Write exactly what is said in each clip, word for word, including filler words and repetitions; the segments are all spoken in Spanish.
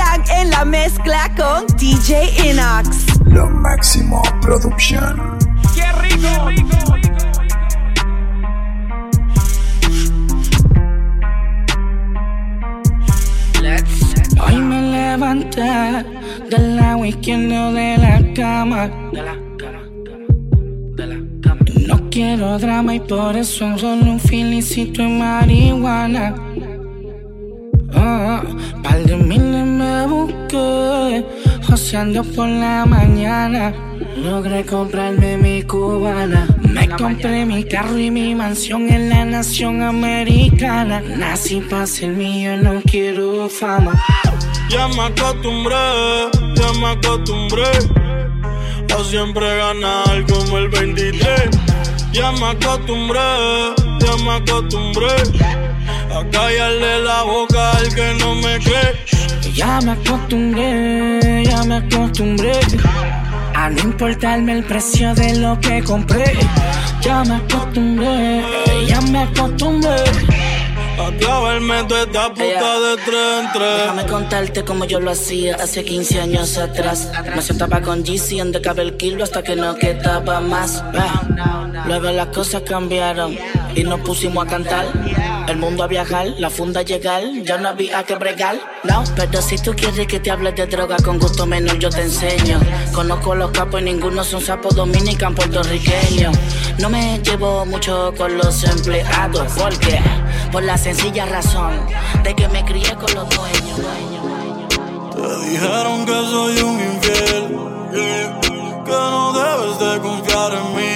Están en la mezcla con D J Inox. Lo máximo producción. ¡Qué rico! ¡Qué rico! Hoy me levanté del lado izquierdo de la cama. De la cama, de la cama. No quiero drama y por eso solo un felicito en marihuana. Oh, par de miles me busqué, joseando por la mañana. Logré comprarme mi cubana. Me compré mi carro y mi mansión en la nación americana. Nací pa' ser mío, no quiero fama. Ya me acostumbré, ya me acostumbré a siempre ganar como el veintitrés. Ya me acostumbré, ya me acostumbré a callarle la boca al que no me cree. Ya me acostumbré, ya me acostumbré a no importarme el precio de lo que compré. Ya me acostumbré, ya me acostumbré a clavarme toda esta puta de tres en tres. Déjame contarte como yo lo hacía hace quince años atrás. Me sentaba con Jeezy en el kilo hasta que no quedaba más. Ah. Luego las cosas cambiaron y nos pusimos a cantar. El mundo a viajar, la funda a llegar, ya no había que bregar. No, pero si tú quieres que te hable de droga, con gusto menor yo te enseño. Conozco los capos y ninguno son sapos dominican puertorriqueños. No me llevo mucho con los empleados, porque por la sencilla razón de que me crié con los dueños. Te dijeron que soy un infiel, yeah, que no debes de confiar en mí.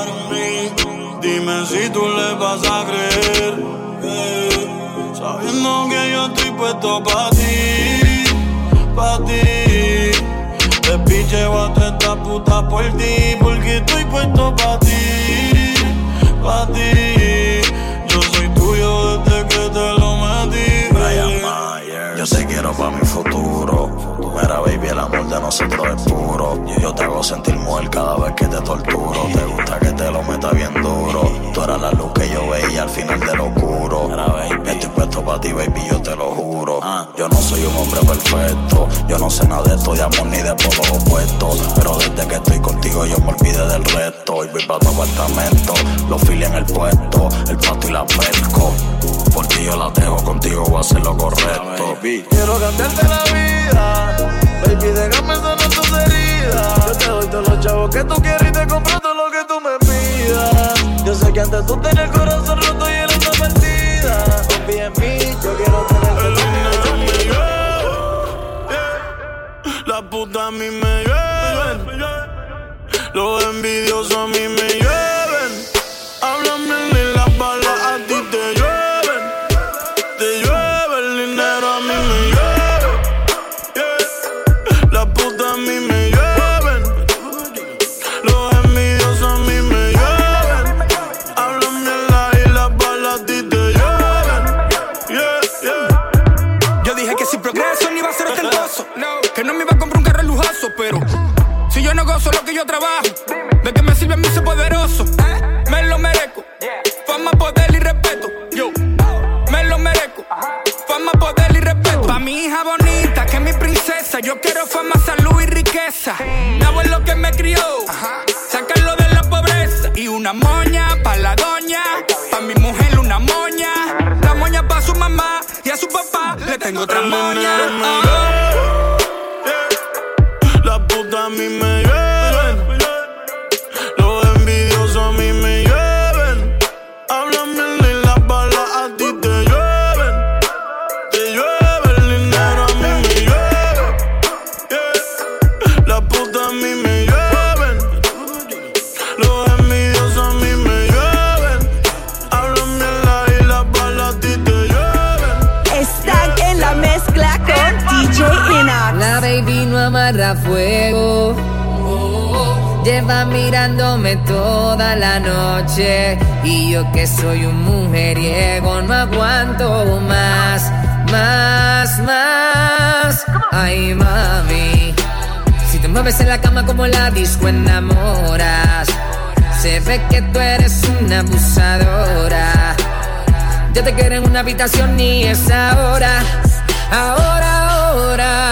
Dime si tú le vas a creer, yeah, sabiendo que yo estoy puesto pa' ti, pa' ti. Te picheo a toda esta puta por ti, porque estoy puesto pa' ti, pa' ti. Yo soy tuyo desde que te lo metí. Brian Mayer, yo te quiero pa' mi futuro. Mira, baby, el amor de nosotros es puro. Yo te hago sentir mujer cada vez que te torturo. Te gusta que te lo meta bien duro. Tú eras la luz que yo veía al final de lo oscuro. Mira, baby, estoy puesto pa' ti, baby, yo te lo juro. Yo no soy un hombre perfecto. Yo no sé nada de esto de amor ni de polos opuestos. Pero desde que estoy contigo yo me olvidé del resto. Hoy voy pa' tu apartamento, los files en el puesto, el pato y la pesco. Por ti yo la dejo, contigo voy a hacer lo correcto. Quiero cambiarte la vida, baby, déjame sanar tus heridas. Yo te doy todos los chavos que tú quieres y te compro todo lo que tú me pidas. Yo sé que antes tú tenías el corazón roto y él está perdida. Confía en mí, yo quiero tenerte el dinero me llueve, la puta a mí me llueven, los envidiosos a mí me llueven. Háblame de las balas, a ti te llueven. Te llueve el dinero, a mí me llueve, yeah. La puta a mí me llueven, los envidiosos a mí me llueven. Háblame de las balas, a ti te llueven, yeah, yeah. Yo dije que sin progreso ni iba a ser ostentoso, no, que no me iba a comprar un carro lujoso, pero si yo no gozo lo que yo trabajo, ¿de qué me sirve a mí ser poderoso? ¿Eh? Me lo merezco, fama, poder y respeto. Yo, me lo merezco, fama, poder y respeto. Pa' mi hija bonita, que es mi princesa, yo quiero fama, salud y riqueza. Mi abuelo que me crió, sacarlo de la pobreza. Y una moña pa' la doña, pa' mi mujer una moña. La moña pa' su mamá y a su papá le tengo otra moña. La puta a mí me llueven, los envidiosos a mí me llueven. Háblame de las balas, a ti te llueven. Te llueve el dinero, a mí me llueve, yeah. La puta a mí me llueven, los envidiosos a mí me llueven. Háblame de las balas, a ti te llueven. Están en la mezcla con D J Inox. La baby no amarra fuego, lleva mirándome toda la noche. Y yo que soy un mujeriego no aguanto más, más, más. Ay, mami, si te mueves en la cama como la disco enamoras. Se ve que tú eres una abusadora. Yo te quiero en una habitación y es ahora, ahora, ahora.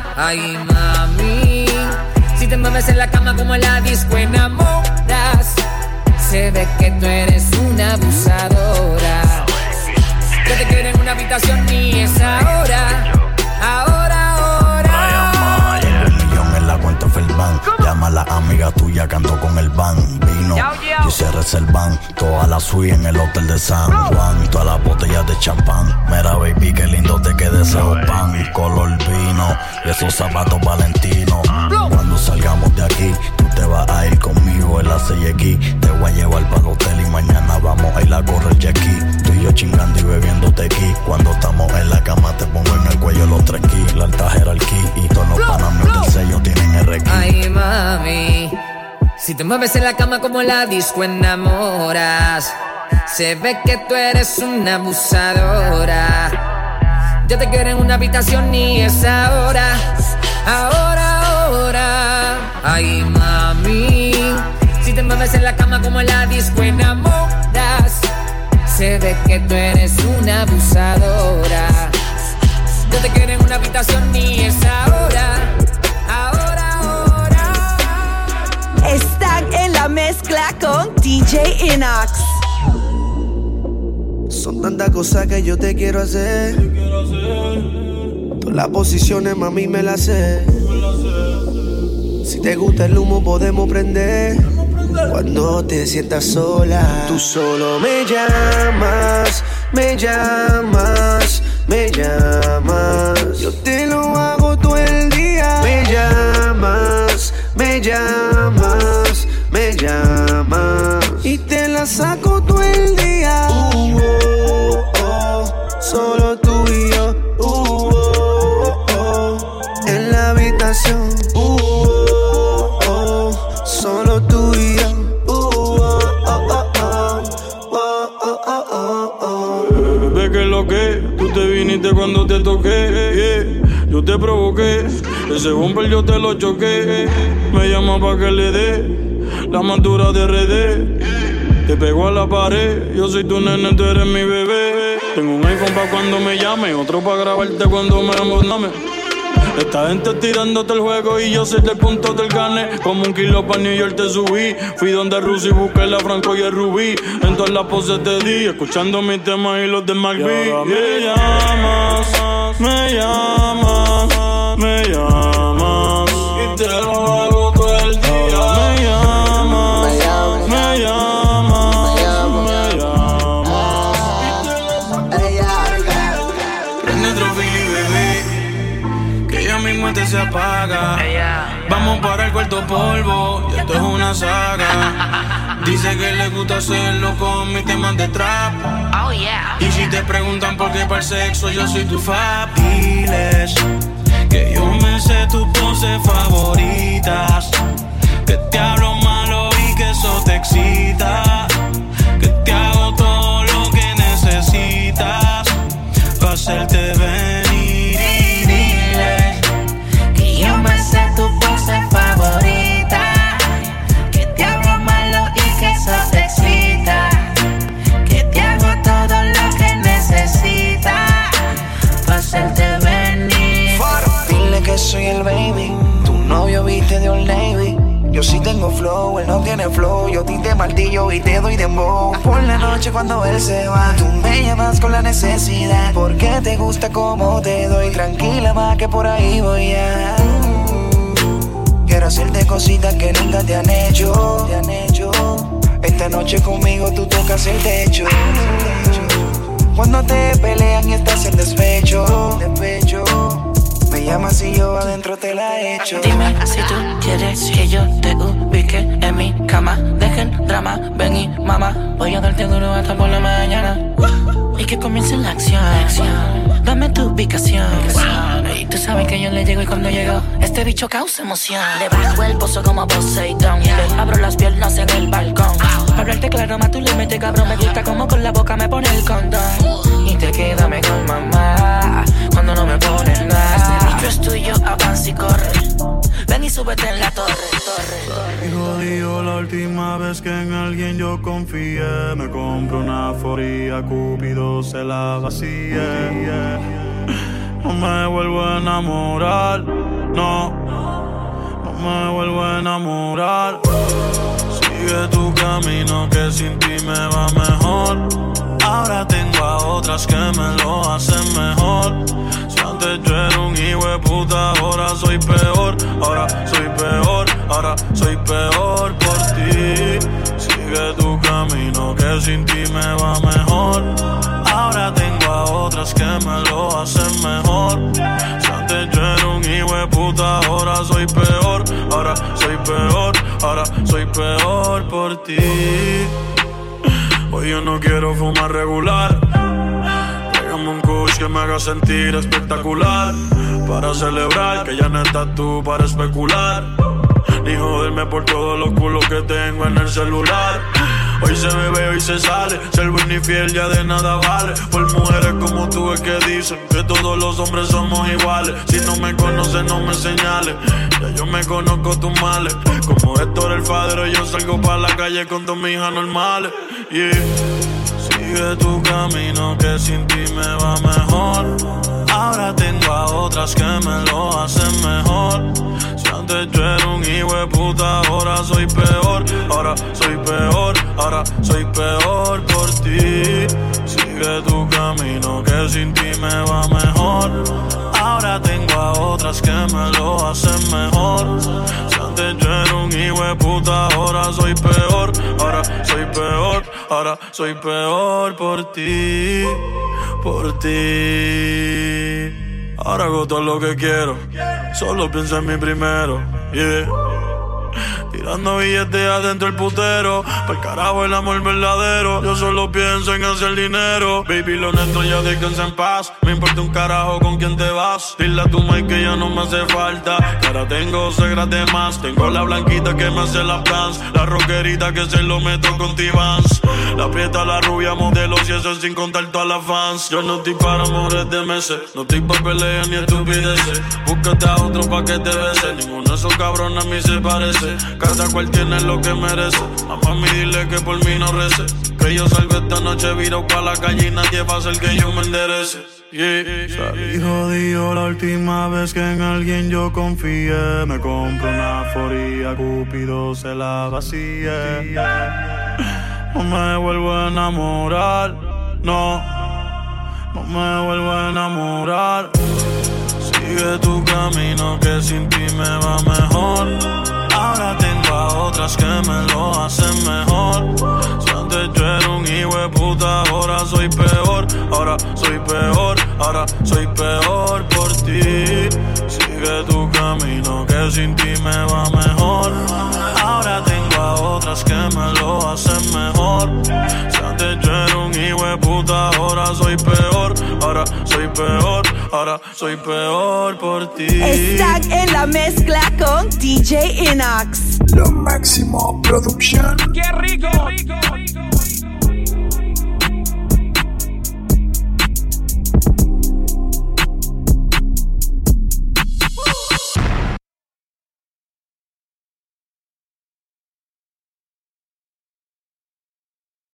Ay, mami, si te mueves en la cama como en la disco enamoras. Se ve que tú eres una abusadora. Yo te quiero en una habitación y es ahora. Ahora, ahora. El millón en la cuenta Felban. Llama a la amiga tuya, cantó con el van. Vino y se reservan toda la suite en el hotel de San Juan. Todas las botellas de champán. Mira, baby, qué lindo te queda ese pan. Color vino y esos zapatos valentinos. Cuando salgamos de aquí, tú te vas a ir conmigo en la C X. Te voy a llevar para el hotel y mañana vamos a ir a correr jet ski. Tú y yo chingando y bebiendo tequila. Cuando estamos en la cama te pongo en el cuello los tres ki. La alta jerarquía y todos los panamios del sello tienen R X. Ay, mami, si te mueves en la cama como la disco enamoras. Se ve que tú eres una abusadora. Yo te quiero en una habitación y es ahora. Ahora, ahora. Ay, mami, si te mueves en la cama como la disco enamoras. Se ve que tú eres una abusadora. Yo te quiero en una habitación y es ahora. Ahora, ahora. Están en la mezcla con D J Inox. Son tantas cosas que yo te quiero hacer. Todas las posiciones, mami, me las sé. Si te gusta el humo, podemos prender. Cuando te sientas sola, tú solo me llamas, me llamas, me llamas. Yo te lo hago todo el día. Me llamas, me llamas, me llamas. Y te la saco todo el día. Uh, oh, oh, solo tú y yo. Uh, oh, oh, en la habitación. Uh, oh, oh, solo tú y yo. Uh, oh, oh, oh, oh, oh, oh, oh, oh. Bebé, que lo que tú te viniste cuando te toqué, yeah. Yo te provoqué, ese bumper yo te lo choqué. Me llama pa' que le dé la más dura de R D. Te pego a la pared, yo soy tu nene, tú eres mi bebé. Tengo un iPhone pa' cuando me llame, otro pa' grabarte cuando me abandone. Esta gente tirándote el juego y yo soy del punto del gane. Como un kilo pa' New York te subí. Fui donde Rusi y busqué la Franco y el Rubí. En todas las poses te di, escuchando mis temas y los de McBee. Me llamas, me llamas, me llamas y te lo hago todo el día. Me llamas, me llamas, me llamas, me llamas. Prende otro fili, bebé, que ya mismo este se apaga. Vamos para el cuarto polvo, y esto es una saga. Dice que le gusta hacerlo con mis temas de trap. Oh yeah. Y si te preguntan por qué para el sexo yo soy tu fab, diles que yo me sé tus poses favoritas. Que te hablo malo y que eso te excita. Que te hago todo lo que necesitas para hacerte venir. Y diles que yo me sé tu pose favorita. Que te hablo malo y que eso te excita. Que te hago todo lo que necesitas para hacerte venir. Dile que soy el baby, tu novio viste de Old Navy. Yo sí tengo flow, él no tiene flow. Yo ti te martillo y te doy dembow. Por la noche cuando él se va, tú me llamas con la necesidad. Porque te gusta como te doy. Tranquila más que por ahí voy a. Quiero hacerte cositas que nunca te han hecho, te han hecho. Esta noche conmigo tú tocas el techo. Cuando te pelean y estás en despecho, despecho. Me llamas y yo adentro te la echo. Dime si tú quieres que yo te ubique en mi cama. Dejen drama, ven y mamá. Voy a darte duro hasta por la mañana. Y que comience la acción. Dame tu ubicación. Y tú sabes que yo le llego y cuando llego este bicho causa emoción. Le bajo el pozo como Poseidón. Le abro las piernas en el balcón. Para hablarte claro, más tú le metes cabrón. Me gusta como con la boca me pone el condón. Y te queda mejor mamá cuando no me pones nada. Este bicho es tuyo, avanza y corre. Ven y súbete en la torre, torre, torre. Y jodido la última vez que en alguien yo confié. Me compro una foría, Cupido se la vacía. No me vuelvo a enamorar. no, no me vuelvo a enamorar. Sigue tu camino que sin ti me va mejor. Ahora tengo a otras que me lo hacen mejor. Si antes yo era un hijo de puta, ahora soy peor. Ahora soy peor, ahora soy peor por ti. Sigue tu camino que sin ti me va mejor. Ahora tengo a otras que me lo hacen mejor. Si antes yo era un hijo de puta, ahora soy peor. Ahora soy peor, ahora soy peor por ti. Hoy yo no quiero fumar regular. Tráigame un kush que me haga sentir espectacular. Para celebrar que ya no estás tú para especular. Ni joderme por todos los culos que tengo en el celular. Hoy se bebe, hoy se sale. Ser buen y fiel ya de nada vale. Por mujeres como tú es que dicen que todos los hombres somos iguales. Si no me conoces no me señales. Ya yo me conozco tus males. Como Héctor el Fadero yo salgo pa' la calle con dos mijas normales. Yeah. Sigue tu camino que sin ti me va mejor. Ahora tengo a otras que me lo hacen mejor. Si antes yo era un hijo de puta, ahora soy peor. Ahora soy peor, ahora soy peor por ti. Sigue tu camino que sin ti me va mejor. Ahora tengo a otras que me lo hacen mejor. Si antes yo era un hijo de puta, ahora soy peor. Ahora soy peor, ahora soy peor por ti. Por ti. Ahora hago todo lo que quiero. Solo pienso en mí primero. Yeah. Tirando billetes adentro el putero. Pa'l carajo el amor verdadero. Yo solo pienso en hacer dinero. Baby, lo honesto ya descansa en paz. Me importa un carajo con quién te vas. Dile a tu madre que ya no me hace falta. Que ahora tengo segras de más. Tengo la blanquita que me hace las plans. La rockerita que se lo meto con T-Vans. La prieta, la rubia, modelos y eso sin contar todas las fans. Yo no estoy para amores de meses. No estoy pa' peleas ni estupideces. Búscate a otro pa' que te bese. Ninguno de esos cabrones a mí se parece. Cada cual tiene lo que merece. A mami dile que por mí no rece. Que yo salgo esta noche virado pa' la calle y nadie va a hacer que yo me enderece. Yeah. Salí jodido la última vez que en alguien yo confié. Me compro una foría, Cupido se la vacía. No me vuelvo a enamorar, no, no me vuelvo a enamorar. Sigue tu camino que sin ti me va mejor. Ahora tengo a otras que me lo hacen mejor. Si antes yo era un hijo de puta, ahora soy peor. Ahora soy peor, ahora soy peor por ti. Sigue tu camino que sin ti me va mejor. Ahora tengo a otras que me lo hacen mejor. Si antes yo era un hijo de puta, ahora soy peor. Ahora soy peor, ahora soy peor por ti. Están en la mezcla con D J Inox. Lo máximo producción. ¡Qué rico! ¡Qué rico!